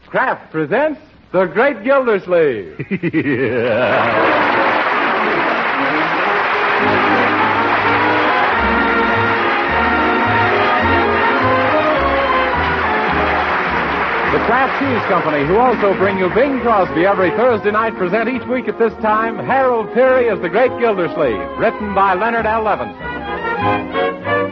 Kraft presents The Great Gildersleeve. The Kraft Cheese Company, who also bring you Bing Crosby every Thursday night, present each week at this time Harold Peary as The Great Gildersleeve, written by Leonard L. Levinson.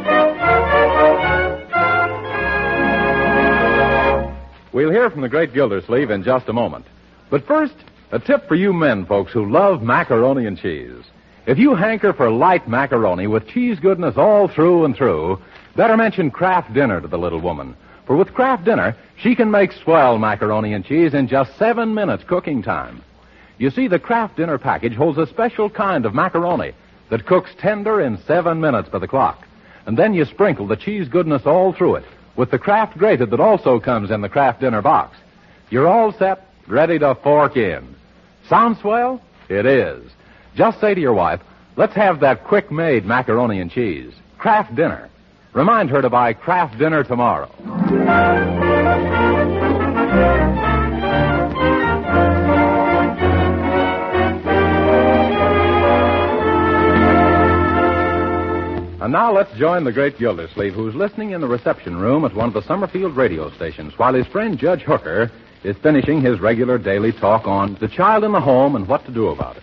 We'll hear from the Great Gildersleeve in just a moment. But first, a tip for you men folks who love macaroni and cheese. If you hanker for light macaroni with cheese goodness all through and through, better mention Kraft Dinner to the little woman. For with Kraft Dinner, she can make swell macaroni and cheese in just 7 minutes cooking time. You see, the Kraft Dinner package holds a special kind of macaroni that cooks tender in 7 minutes by the clock. And then you sprinkle the cheese goodness all through it with the Kraft Grated that also comes in the Kraft Dinner box. You're all set, ready to fork in. Sound swell? It is. Just say to your wife, let's have that quick-made macaroni and cheese. Kraft Dinner. Remind her to buy Kraft Dinner tomorrow. And now let's join the Great Gildersleeve, who's listening in the reception room at one of the Summerfield radio stations, while his friend Judge Hooker is finishing his regular daily talk on the child in the home and what to do about it.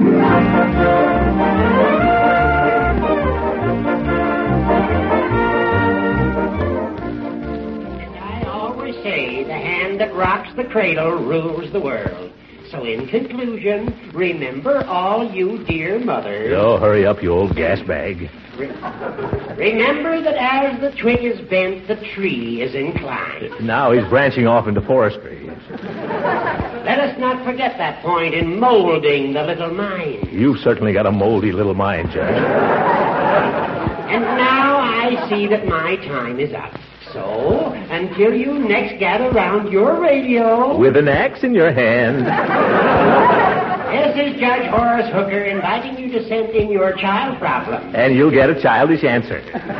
I always say the hand that rocks the cradle rules the world. So in conclusion, remember all you dear mothers. Oh, hurry up, you old gas bag. Remember that as the twig is bent, the tree is inclined. Now he's branching off into forestry. Let us not forget that point in molding the little mind. You've certainly got a moldy little mind, Judge. And now I see that my time is up. So, until you next gather round your radio... With an axe in your hand. This is Judge Horace Hooker inviting you to send in your child problem. And you'll get a childish answer.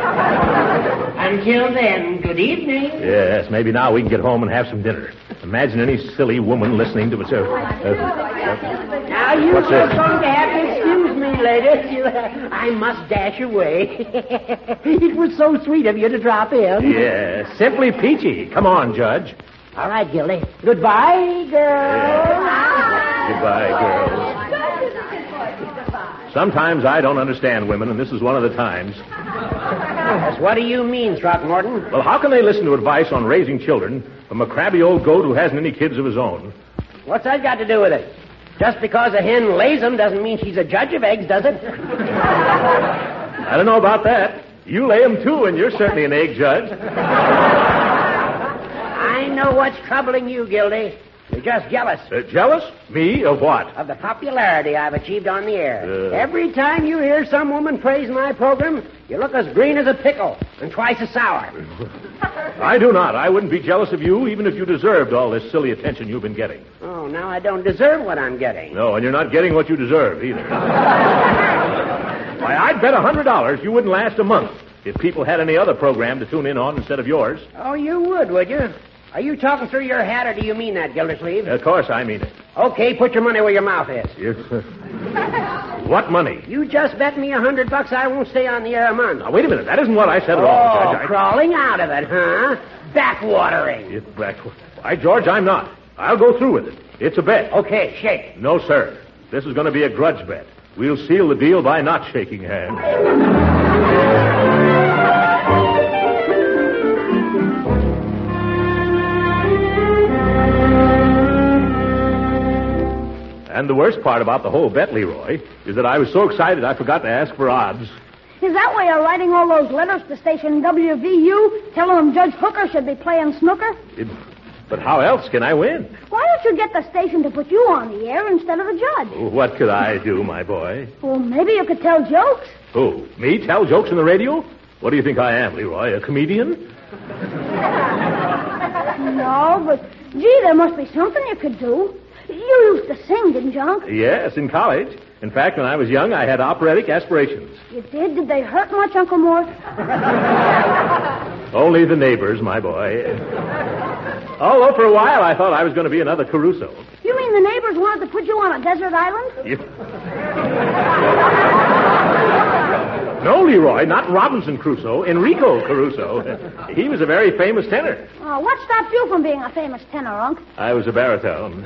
Until then, good evening. Yes, maybe now we can get home and have some dinner. Imagine any silly woman listening to it. Now, you are going to have to excuse me, ladies. I must dash away. It was so sweet of you to drop in. Yeah, simply peachy. Come on, Judge. All right, Gildy. Goodbye, girls. Goodbye, girls. Sometimes I don't understand women, and this is one of the times. Yes, what do you mean, Throckmorton? Well, how can they listen to advice on raising children from a crabby old goat who hasn't any kids of his own? What's that got to do with it? Just because a hen lays them doesn't mean she's a judge of eggs, does it? I don't know about that. You lay them, too, and you're certainly an egg judge. I know what's troubling you, Gildy. You're just jealous. Jealous? Me? Of what? Of the popularity I've achieved on the air. Every time you hear some woman praise my program, you look as green as a pickle and twice as sour. I do not. I wouldn't be jealous of you even if you deserved all this silly attention you've been getting. Oh, now I don't deserve what I'm getting. No, and you're not getting what you deserve either. Why, I'd bet $100 you wouldn't last a month if people had any other program to tune in on instead of yours. Oh, you would you? Are you talking through your hat, or do you mean that, Gildersleeve? Of course I mean it. Okay, put your money where your mouth is. What money? You just bet me $100 I won't stay on the air a month. Now, wait a minute. That isn't what I said at all, Judge. Crawling out of it, huh? Backwatering. Why, George, I'm not. I'll go through with it. It's a bet. Okay, shake. No, sir. This is going to be a grudge bet. We'll seal the deal by not shaking hands. And the worst part about the whole bet, Leroy, is that I was so excited I forgot to ask for odds. Is that why you're writing all those letters to station WVU, telling them Judge Hooker should be playing snooker? But how else can I win? Why don't you get the station to put you on the air instead of the judge? What could I do, my boy? Well, maybe you could tell jokes. Who? Me tell jokes on the radio? What do you think I am, Leroy? A comedian? No, but, gee, there must be something you could do. You used to sing, didn't you, Unc? Yes, in college. In fact, when I was young, I had operatic aspirations. You did? Did they hurt much, Uncle Mort? Only the neighbors, my boy. Although for a while I thought I was going to be another Caruso. You mean the neighbors wanted to put you on a desert island? No, Leroy, not Robinson Crusoe, Enrico Caruso. He was a very famous tenor. Oh, what stopped you from being a famous tenor, Unc? I was a baritone.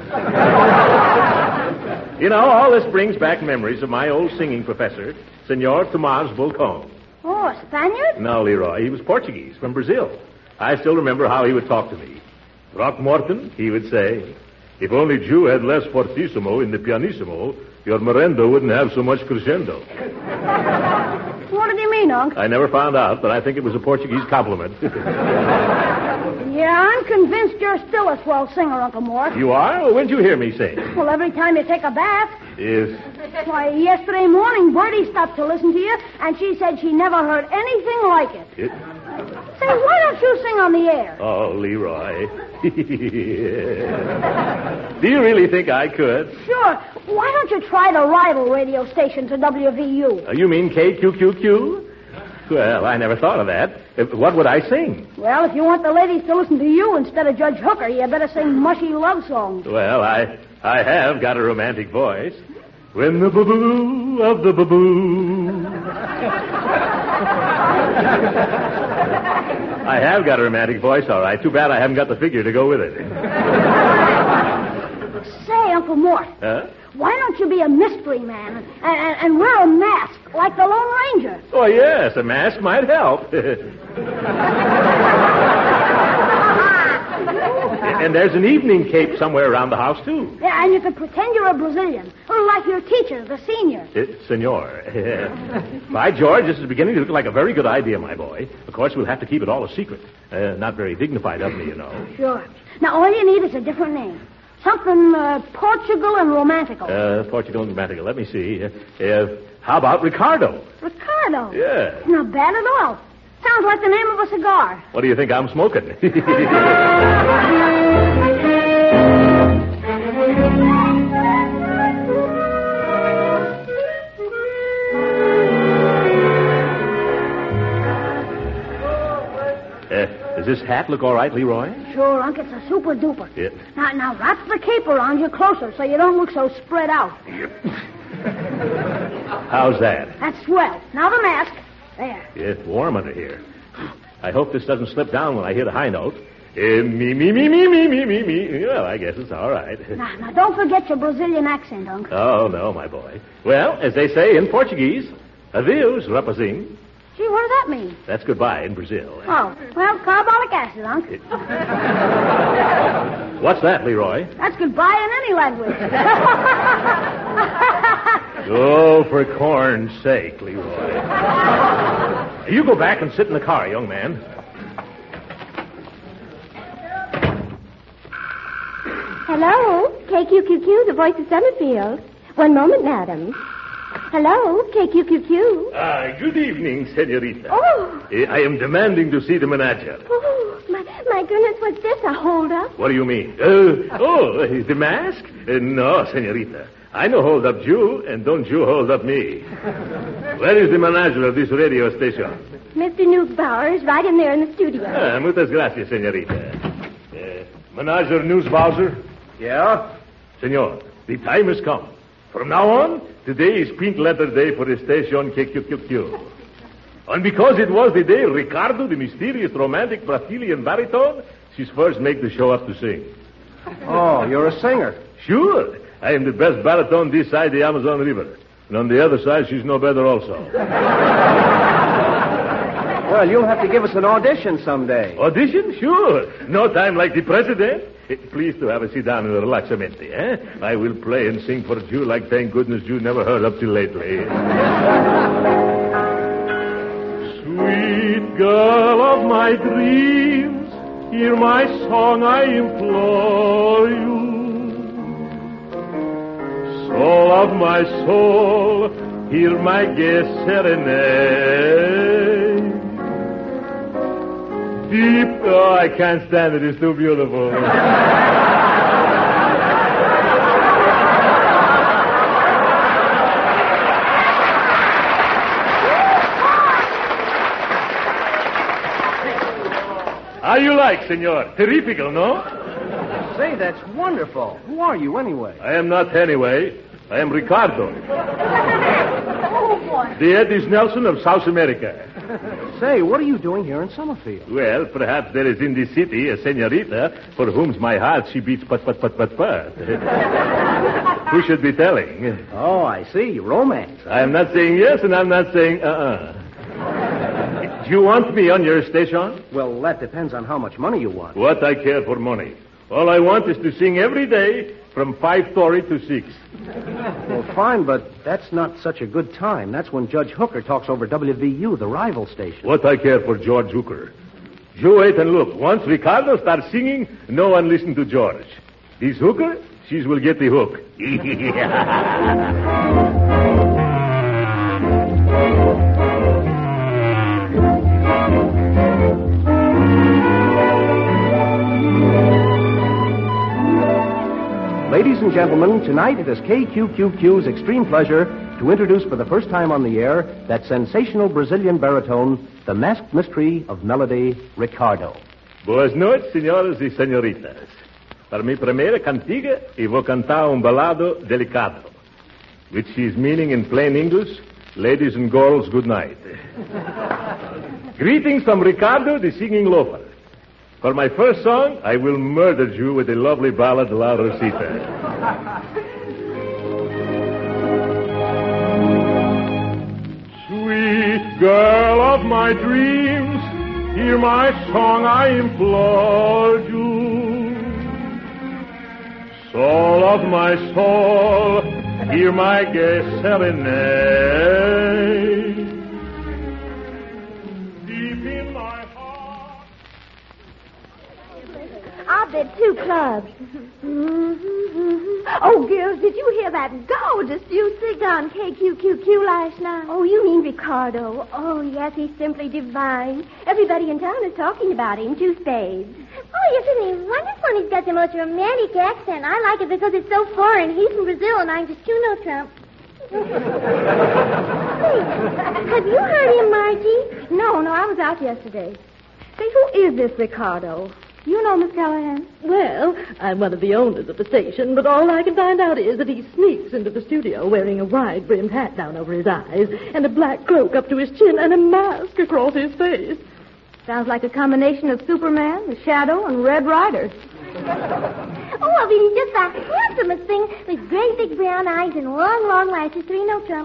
You know, all this brings back memories of my old singing professor, Senor Tomás Volcón. Oh, a Spaniard? No, Leroy, he was Portuguese, from Brazil. I still remember how he would talk to me. Throckmorton, he would say, if only Jew had less fortissimo in the pianissimo, your merendo wouldn't have so much crescendo. What did he mean, Unc? I never found out, but I think it was a Portuguese compliment. Yeah, I'm convinced you're still a swell singer, Uncle Mort. You are? Well, when'd you hear me sing? Well, every time you take a bath. Yes. Why, yesterday morning, Bertie stopped to listen to you, and she said she never heard anything like it. Say, why don't you sing on the air? Oh, Leroy. Do you really think I could? Sure. Why don't you try the rival radio station to WVU? You mean KQQQ? Well, I never thought of that. What would I sing? Well, if you want the ladies to listen to you instead of Judge Hooker, you better sing mushy love songs. Well, I have got a romantic voice. When the boo-boo of the boo-boo. I have got a romantic voice, all right. Too bad I haven't got the figure to go with it. Say, Uncle Mort. Huh? Why don't you be a mystery man and wear a mask like the Lone Ranger? Oh, yes, a mask might help. And there's an evening cape somewhere around the house, too. Yeah, and you could pretend you're a Brazilian. Or like your teacher, the senior. Senor. By George, this is beginning to look like a very good idea, my boy. Of course, we'll have to keep it all a secret. Not very dignified of me, you know. Sure. Now, all you need is a different name. Something Portugal and romantical. Portugal and romantical. Let me see. How about Ricardo? Ricardo? Yeah. Not bad at all. Sounds like the name of a cigar. What do you think I'm smoking? Does this hat look all right, Leroy? Sure, Unc. It's a super duper. Yeah. Now wrap the cape around you closer so you don't look so spread out. How's that? That's swell. Now the mask. There. It's warm under here. I hope this doesn't slip down when I hit a high note. Me. Well, I guess it's all right. Now, don't forget your Brazilian accent, Unc. Oh, no, my boy. Well, as they say in Portuguese, adeus, rapazinho. Gee, what does that mean? That's goodbye in Brazil. Oh, well, carbolic acid, Unc. What's that, Leroy? That's goodbye in any language. Oh, for corn's sake, Leroy. You go back and sit in the car, young man. Hello, KQQQ, the voice of Summerfield. One moment, madam. Hello, KQQQ. Good evening, senorita. Oh. I am demanding to see the manager. Oh, my goodness, what's this, a hold-up? What do you mean? The mask? No, senorita. I no hold up you, and don't you hold up me. Where is the manager of this radio station? Mr. Newsbauer is right in there in the studio. Muchas gracias, senorita. Manager Newsbauer? Yeah? Senor, the time has come. From now on, today is pink letter day for the station KQQQ. And because it was the day Ricardo, the mysterious romantic Brazilian baritone, she's first make the show up to sing. Oh, you're a singer. Sure. I am the best baritone this side the Amazon River. And on the other side, she's no better also. Well, you'll have to give us an audition someday. Audition? Sure. No time like the president. Please to have a sit down and relaxamente, eh? I will play and sing for you like thank goodness you never heard up till lately. Sweet girl of my dreams, hear my song, I implore you. Soul of my soul, hear my gay serenade. Deep, oh, I can't stand it, it's too beautiful. How you like, senor? Terrifical, no? Say, that's wonderful. Who are you, anyway? I am not anyway. I am Ricardo. Oh, boy. The Eddie Nelson of South America. Say, what are you doing here in Summerfield? Well, perhaps there is in the city a senorita for whom my heart she beats pat. Who should be telling? Oh, I see. Romance. I am not saying yes, and I'm not saying Do you want me on your station? Well, that depends on how much money you want. What I care for money. All I want is to sing every day from 5:30 to 6. Well, fine, but that's not such a good time. That's when Judge Hooker talks over WVU, the rival station. What I care for George Hooker. You wait and look. Once Ricardo starts singing, no one listen to George. This Hooker, she will get the hook. Ladies and gentlemen, tonight it is KQQQ's extreme pleasure to introduce for the first time on the air that sensational Brazilian baritone, the masked mystery of melody, Ricardo. Boas noites, senhoras e senhoritas. Para mi primeira cantiga, eu vou cantar balado delicado, which is meaning in plain English, ladies and girls, good night. Greetings from Ricardo, the singing loafer. For my first song, I will murder you with the lovely ballad La Rosita. Sweet girl of my dreams, hear my song, I implore you. Soul of my soul, hear my gay serenade. Deep in my heart. I'll bet 2 clubs. Oh, girls, did you hear that gorgeous music on KQQQ last night? Oh, you mean Ricardo? Oh, yes, he's simply divine. Everybody in town is talking about him, 2 spades. Oh, isn't he wonderful? He's got the most romantic accent. I like it because it's so foreign. He's from Brazil, and I'm just Trump. Have you heard him, Margie? No, I was out yesterday. Say, who is this Ricardo? You know, Miss Callahan? Well, I'm one of the owners of the station, but all I can find out is that he sneaks into the studio wearing a wide-brimmed hat down over his eyes and a black cloak up to his chin and a mask across his face. Sounds like a combination of Superman, the Shadow, and Red Rider. Oh, I mean, he's just the handsomest thing with great big brown eyes and long, long lashes. Trump.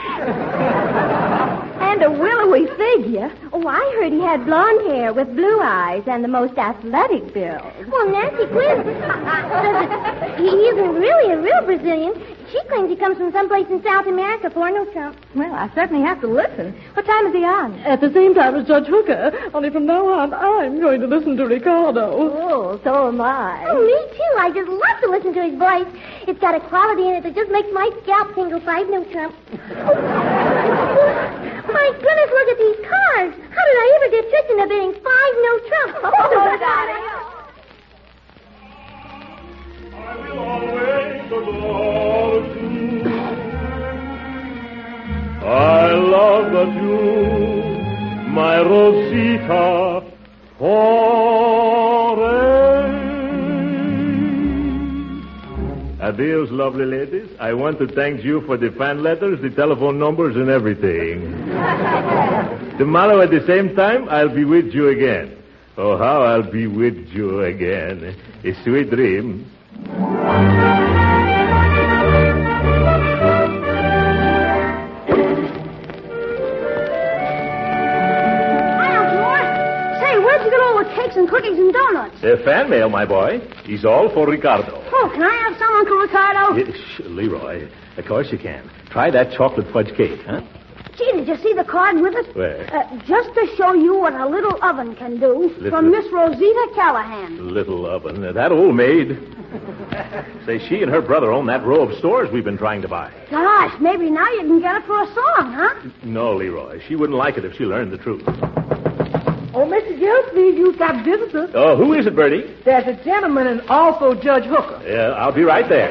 And a willowy figure. Oh, I heard he had blonde hair with blue eyes and the most athletic build. Well, Nancy Quinn says he isn't really a real Brazilian. She claims he comes from someplace in South America, Trump. Well, I certainly have to listen. What time is he on? At the same time as Judge Hooker, only from now on, I'm going to listen to Ricardo. Oh, so am I. Oh, me too. I just love to listen to his voice. It's got a quality in it that just makes my scalp tingle. 5 Trump. My goodness, look at these cards. How did I ever get tricked into bidding 5 Trump? I will always adore you. I love that you, my Rosita, forever. Adios, lovely ladies. I want to thank you for the fan letters, the telephone numbers, and everything. Tomorrow at the same time, I'll be with you again. Oh, how I'll be with you again. A sweet dream. Cakes and cookies and donuts. Fan mail, my boy. He's all for Ricardo. Oh, can I have some, Uncle Ricardo? Leroy, of course you can. Try that chocolate fudge cake, huh? Gee, did you see the card with it? Where? Just to show you what a little oven can do. From Miss Rosita Callahan. Little oven. That old maid. Say, she and her brother own that row of stores we've been trying to buy. Gosh, maybe now you can get it for a song, huh? No, Leroy. She wouldn't like it if she learned the truth. Oh, Mr. Gillespie, you've got visitors. Oh, who is it, Bertie? There's a gentleman and also Judge Hooker. Yeah, I'll be right there.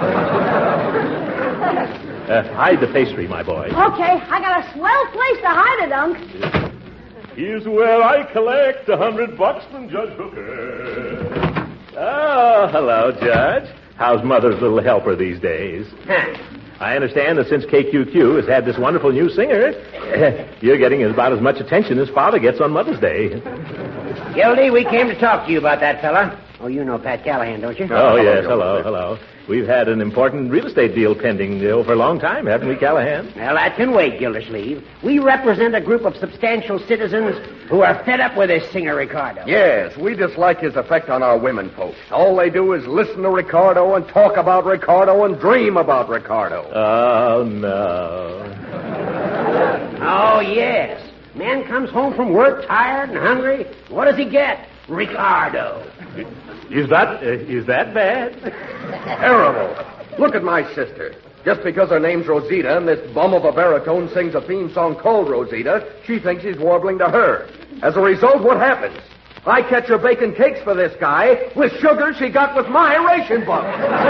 Hide the pastry, my boy. Okay, I got a swell place to hide it, Unc. Here's where I collect $100 from Judge Hooker. Oh, hello, Judge. How's Mother's little helper these days? I understand that since KQQ has had this wonderful new singer, you're getting about as much attention as Father gets on Mother's Day. Gildy, we came to talk to you about that fella. Oh, you know Pat Callahan, don't you? Oh, yes. Hello. We've had an important real estate deal pending for a long time, haven't we, Callahan? Well, that can wait, Gildersleeve. We represent a group of substantial citizens who are fed up with this singer, Ricardo. Yes, we dislike his effect on our women folks. All they do is listen to Ricardo and talk about Ricardo and dream about Ricardo. Oh, no. Oh, yes. Man comes home from work tired and hungry. What does he get? Ricardo. Is that bad? Terrible. Look at my sister. Just because her name's Rosita and this bum of a baritone sings a theme song called Rosita, she thinks he's warbling to her. As a result, what happens? I catch her baking cakes for this guy with sugar she got with my ration book.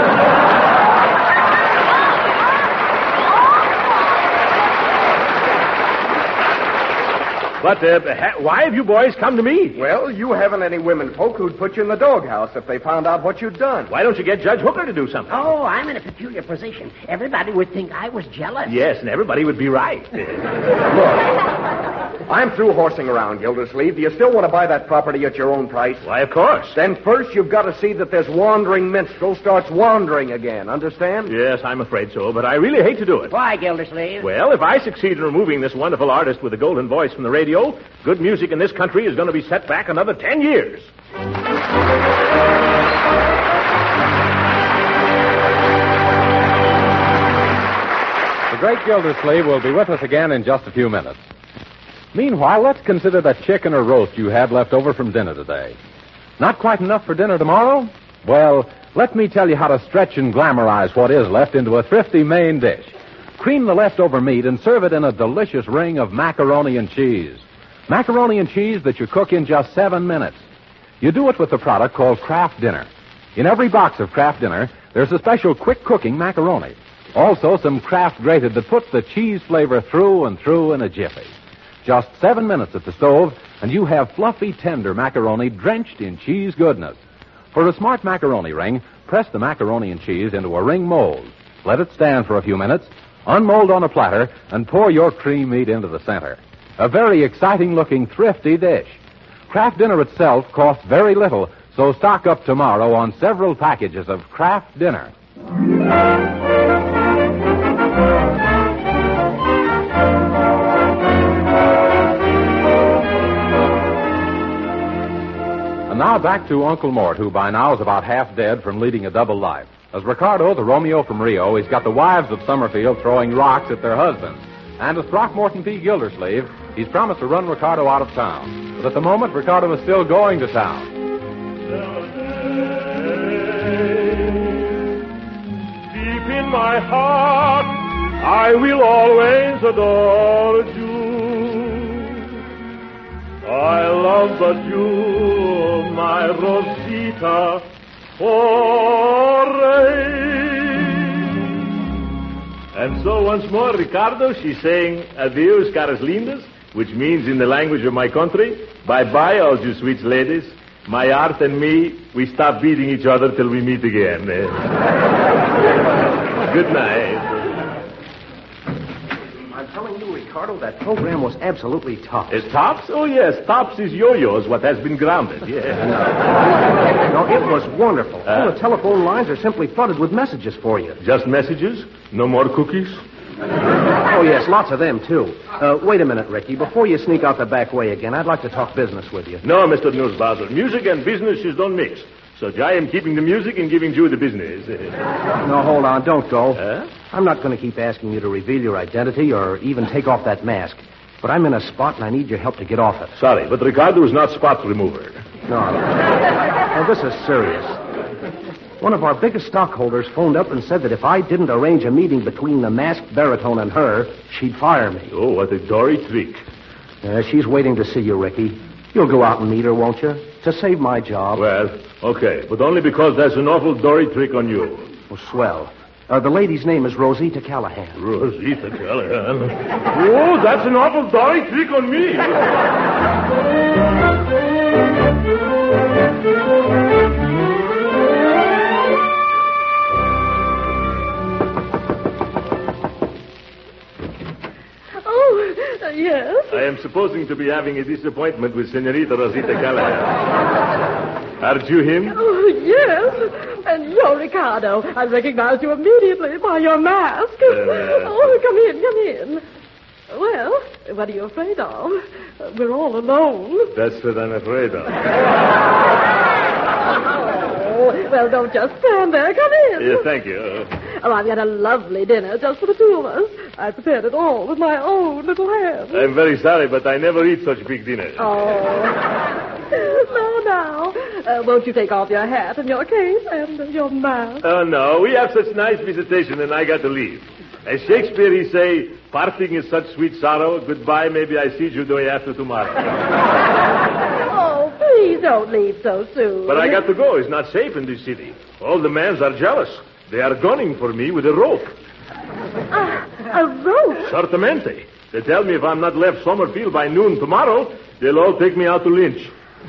But why have you boys come to me? Well, you haven't any women folk who'd put you in the doghouse if they found out what you'd done. Why don't you get Judge Hooker to do something? Oh, I'm in a peculiar position. Everybody would think I was jealous. Yes, and everybody would be right. Look, I'm through horsing around, Gildersleeve. Do you still want to buy that property at your own price? Why, of course. Then first you've got to see that this wandering minstrel starts wandering again. Understand? Yes, I'm afraid so, but I really hate to do it. Why, Gildersleeve? Well, if I succeed in removing this wonderful artist with the golden voice from the radio, good music in this country is going to be set back another 10 years. The great Gildersleeve will be with us again in just a few minutes. Meanwhile, let's consider that chicken or roast you had left over from dinner today. Not quite enough for dinner tomorrow? Well, let me tell you how to stretch and glamorize what is left into a thrifty main dish. Cream the leftover meat and serve it in a delicious ring of macaroni and cheese. Macaroni and cheese that you cook in just 7 minutes. You do it with a product called Kraft Dinner. In every box of Kraft Dinner, there's a special quick-cooking macaroni. Also, some Kraft grated that puts the cheese flavor through and through in a jiffy. Just 7 minutes at the stove, and you have fluffy, tender macaroni drenched in cheese goodness. For a smart macaroni ring, press the macaroni and cheese into a ring mold. Let it stand for a few minutes, unmold on a platter, and pour your cream meat into the center. A very exciting-looking, thrifty dish. Kraft Dinner itself costs very little, so stock up tomorrow on several packages of Kraft Dinner. And now back to Uncle Mort, who by now is about half dead from leading a double life. As Ricardo, the Romeo from Rio, he's got the wives of Summerfield throwing rocks at their husbands. And as Throckmorton P. Gildersleeve, he's promised to run Ricardo out of town. But at the moment, Ricardo is still going to town. Deep in my heart, I will always adore you. I love but you, my Rosita, And so once more, Ricardo, she's saying adios, caras lindas, which means in the language of my country, bye-bye, all you sweet ladies. My art and me, we stop beating each other till we meet again. Good night. I'm telling you, Ricardo, that program was absolutely tops. Is tops? Oh, yes, tops is yo-yos, what has been grounded. Yeah. No, it was wonderful. All the telephone lines are simply flooded with messages for you. Just messages? No more cookies? Oh, yes, lots of them, too. Wait a minute, Ricky. Before you sneak out the back way again, I'd like to talk business with you. No, Mr. Newsbuzzer. Music and business is don't mix. So I am keeping the music and giving you the business. No, hold on. Don't go. Huh? I'm not going to keep asking you to reveal your identity or even take off that mask. But I'm in a spot and I need your help to get off it. Sorry, but Ricardo is not spot remover. No. No, this is serious. One of our biggest stockholders phoned up and said that if I didn't arrange a meeting between the masked baritone and her, she'd fire me. Oh, what a dory trick. She's waiting to see you, Ricky. You'll go out and meet her, won't you? To save my job. Well, okay, but only because there's an awful dory trick on you. Oh, swell. The lady's name is Rosita Callahan. Rosita Callahan? Oh, that's an awful dory trick on me. supposing to be having a disappointment with Senorita Rosita Callahan. Aren't you him? Oh, yes. And you're Ricardo. I recognized you immediately by your mask. Oh, come in. Well, what are you afraid of? We're all alone. That's what I'm afraid of. Oh, well, don't just stand there. Come in. Yeah, thank you. Oh, I've got a lovely dinner just for the two of us. I prepared it all with my own little hands. I'm very sorry, but I never eat such big dinners. Oh. Now. Won't you take off your hat and your cape and your mask? Oh, no. We have such nice visitation, and I got to leave. As Shakespeare, he say, parting is such sweet sorrow. Goodbye, maybe I see you day after tomorrow. Oh, please don't leave so soon. But I got to go. It's not safe in this city. All the men are jealous. They are gunning for me with a rope. A rope? Certamente. They tell me if I'm not left Summerfield by noon tomorrow, they'll all take me out to lynch.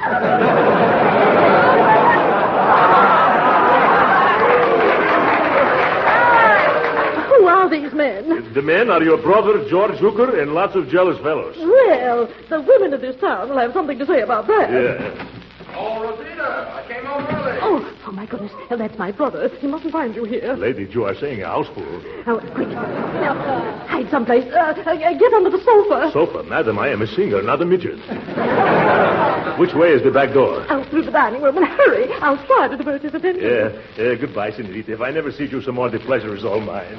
Who are these men? The men are your brother, George Hooker, and lots of jealous fellows. Well, the women of this town will have something to say about that. Yeah. Oh, Rosita, I came home early. Oh, my goodness. That's my brother. He mustn't find you here. Lady, you are saying a houseful. Oh, quick. Now, hide someplace. Get under the sofa. Sofa? Madam, I am a singer, not a midget. Which way is the back door? Out through the dining room, and hurry. I'll try to divert his attention. Yeah. Goodbye, Senorita. If I never see you some more, the pleasure is all mine.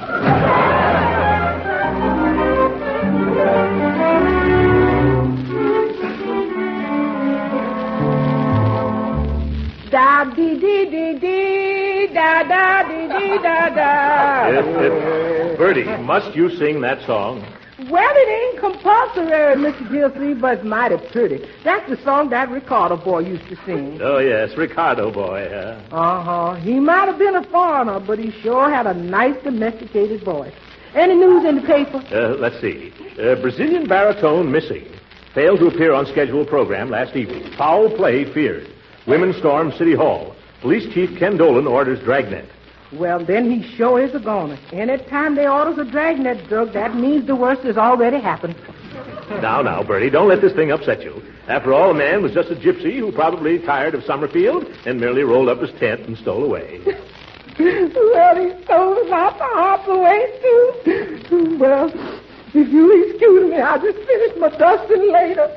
Da-dee-dee-dee-dee, da-da-dee-dee-da-da. Bertie, must you sing that song? Well, it ain't compulsory, Mr. Gilsey, but it's mighty pretty. That's the song that Ricardo boy used to sing. Oh, yes, Ricardo boy, huh? Uh-huh. He might have been a foreigner, but he sure had a nice domesticated voice. Any news in the paper? Let's see. Brazilian baritone missing. Failed to appear on scheduled program last evening. Foul play feared. Women storm City Hall. Police Chief Ken Dolan orders dragnet. Well, then he sure is a goner. Anytime they orders a dragnet drug, that means the worst has already happened. Now, Bertie, don't let this thing upset you. After all, the man was just a gypsy who probably tired of Summerfield and merely rolled up his tent and stole away. Well, he stole about the half away, too. Well, if you'll excuse me, I'll just finish my dusting later.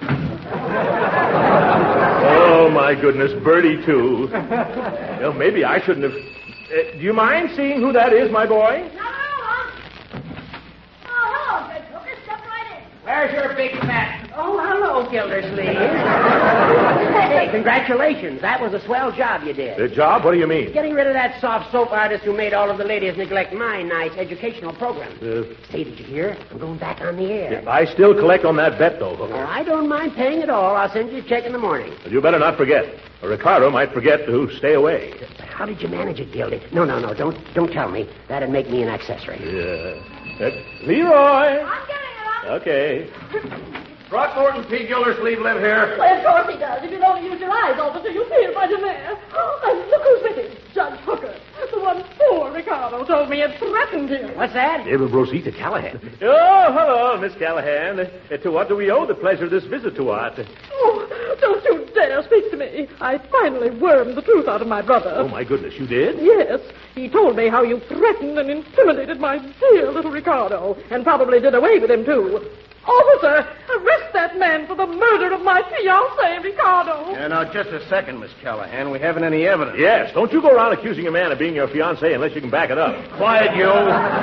Oh, my goodness, Bertie, too. Well, maybe I shouldn't have... do you mind seeing who that is, my boy? No. Oh, hello, Big Hooker. Step right in. Where's your big fat... Oh, hello, Gildersleeve. Hey, congratulations. That was a swell job you did. The job? What do you mean? Getting rid of that soft soap artist who made all of the ladies neglect my nice educational program. Hey, did you hear? I'm going back on the air. I still collect on that bet, though, Hooker. Oh, I don't mind paying it all. I'll send you a check in the morning. Well, you better not forget. Or Ricardo might forget to stay away. How did you manage it, Gildy? No. Don't tell me. That'd make me an accessory. Yeah. Leroy! I'm getting it. Okay. Throckmorton P. Gildersleeve live here. Well, of course he does. If you'd only use your eyes, officer, you'd see him right in there. Oh, and look who's with him. Judge Hooker. The one poor Ricardo told me had threatened him. What's that? It was Rosita Callahan. Oh, hello, Miss Callahan. To what do we owe the pleasure of this visit to us? Oh, don't you dare speak to me. I finally wormed the truth out of my brother. Oh, my goodness, you did? Yes. He told me how you threatened and intimidated my dear little Ricardo, and probably did away with him, too. Officer, arrest that man for the murder of my fiancé, Ricardo. Yeah, now, just a second, Miss Callahan. We haven't any evidence. Yes, don't you go around accusing a man of being your fiancé unless you can back it up. Quiet, you.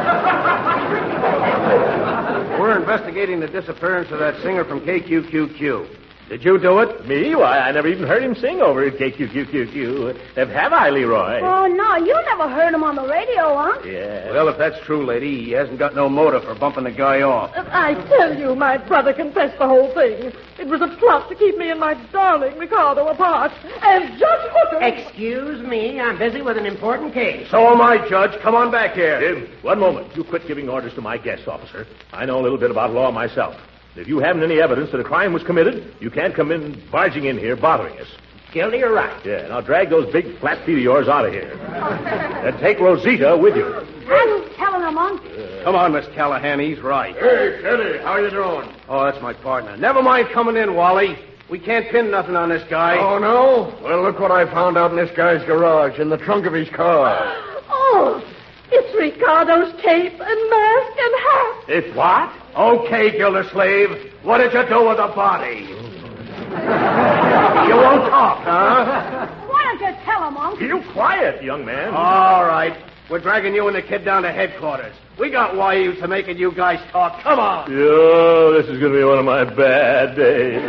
We're investigating the disappearance of that singer from KQQQ. Did you do it? Me? Why, I never even heard him sing over at KQQQ. Have I, Leroy? Oh, no, you never heard him on the radio, huh? Yeah. Well, if that's true, lady, he hasn't got no motive for bumping the guy off. I tell you, my brother confessed the whole thing. It was a plot to keep me and my darling Ricardo apart. And Judge Hooker... Excuse me, I'm busy with an important case. So am I, Judge. Come on back here. Jim, one moment. You quit giving orders to my guests, officer. I know a little bit about law myself. If you haven't any evidence that a crime was committed, you can't come in barging in here bothering us. Gildy, you're right. Yeah, now drag those big flat feet of yours out of here. And take Rosita with you. I'm telling a Monk. Come on, Miss Callahan. He's right. Hey, Teddy, how you doing? Oh, that's my partner. Never mind coming in, Wally. We can't pin nothing on this guy. Oh, no? Well, look what I found out in this guy's garage, in the trunk of his car. Oh, it's Ricardo's cape and mask and hat. It's what? Okay, Gildersleeve. What did you do with the body? You won't talk, huh? Why don't you tell him, Monk? You quiet, young man. All right. We're dragging you and the kid down to headquarters. We got wires to making you guys talk. Come on. Yo, this is going to be one of my bad days.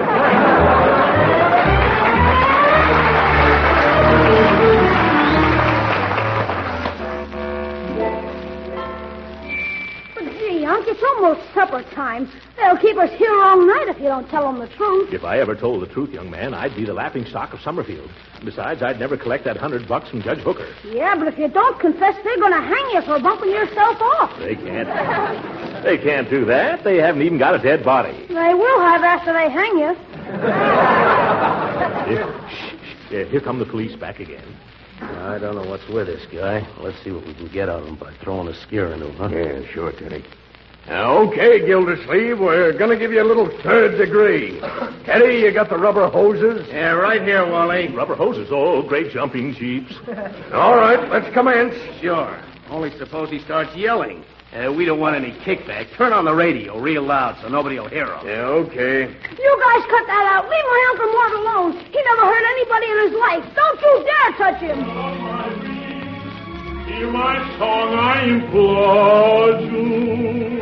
But gee, Unc, it's almost supper time. They'll keep us here all night if you don't tell them the truth. If I ever told the truth, young man, I'd be the laughing stock of Summerfield. Besides, I'd never collect that $100 from Judge Hooker. Yeah, but if you don't confess, they're going to hang you for bumping yourself off. They can't. They can't do that. They haven't even got a dead body. They will have after they hang you. Here come the police back again. I don't know what's with this guy. Let's see what we can get out of him by throwing a scare into him, huh? Yeah, sure, Teddy. Okay, Gildersleeve, we're going to give you a little third degree. Teddy, you got the rubber hoses? Yeah, right here, Wally. Rubber hoses. Oh, great jumping jeeps. All right, let's commence. Sure. Only suppose he starts yelling. We don't want any kickback. Turn on the radio real loud so nobody will hear him. Yeah, okay. You guys cut that out. Leave my Uncle Mort alone. He never hurt anybody in his life. Don't you dare touch him. Hear my song, I implore you.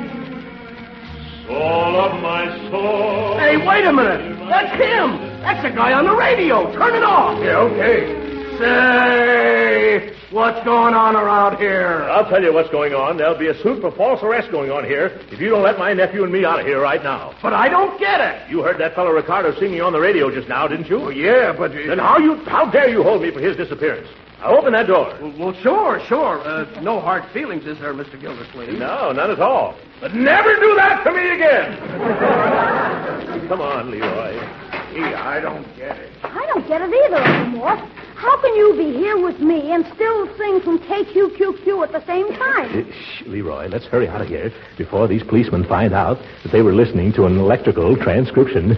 Soul of my soul. Hey, wait a minute. That's him. That's the guy on the radio. Turn it off. Yeah, okay. Say, what's going on around here? I'll tell you what's going on. There'll be a suit for false arrest going on here if you don't let my nephew and me out of here right now. But I don't get it. You heard that fellow Ricardo singing on the radio just now, didn't you? Oh, yeah, but... Then how dare you hold me for his disappearance? Now open that door. Well, sure. No hard feelings, is there, Mr. Gildersleeve? No, none at all. But never do that to me again. Come on, Leroy. Gee, I don't get it. I don't get it either, Uncle Mort. How can you be here with me and still sing from KQQQ at the same time? Shh, Leroy, let's hurry out of here before these policemen find out that they were listening to an electrical transcription.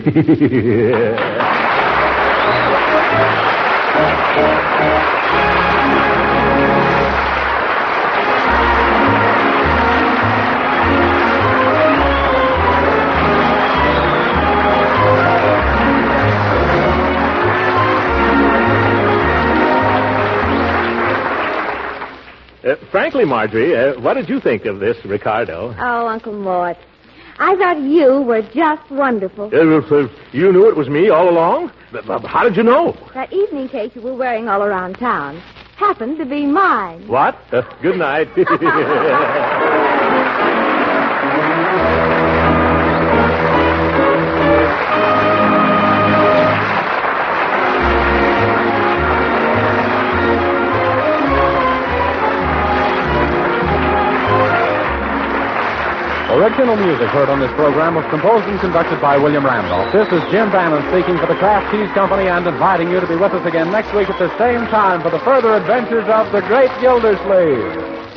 Frankly, Marjorie, what did you think of this, Ricardo? Oh, Uncle Mort, I thought you were just wonderful. You knew it was me all along? How did you know? That evening cake you were wearing all around town happened to be mine. What? Good night. Original music heard on this program was composed and conducted by William Randolph. This is Jim Bannon speaking for the Kraft Cheese Company and inviting you to be with us again next week at the same time for the further adventures of the great Gildersleeve.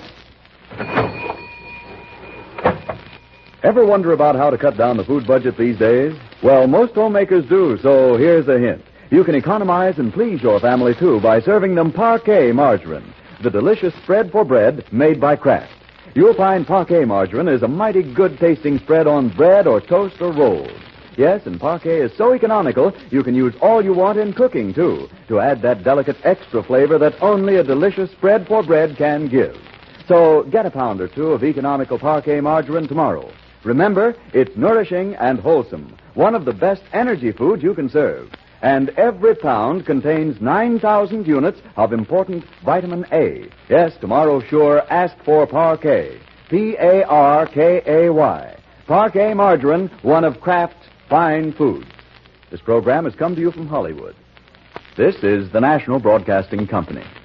Ever wonder about how to cut down the food budget these days? Well, most homemakers do, so here's a hint. You can economize and please your family, too, by serving them Parquet margarine, the delicious spread for bread made by Kraft. You'll find Parquet margarine is a mighty good-tasting spread on bread or toast or rolls. Yes, and Parquet is so economical, you can use all you want in cooking, too, to add that delicate extra flavor that only a delicious spread for bread can give. So get a pound or two of economical Parquet margarine tomorrow. Remember, it's nourishing and wholesome, one of the best energy foods you can serve. And every pound contains 9,000 units of important vitamin A. Yes, tomorrow sure ask for Parquet. Parkay. Parquet margarine, one of Kraft's fine foods. This program has come to you from Hollywood. This is the National Broadcasting Company.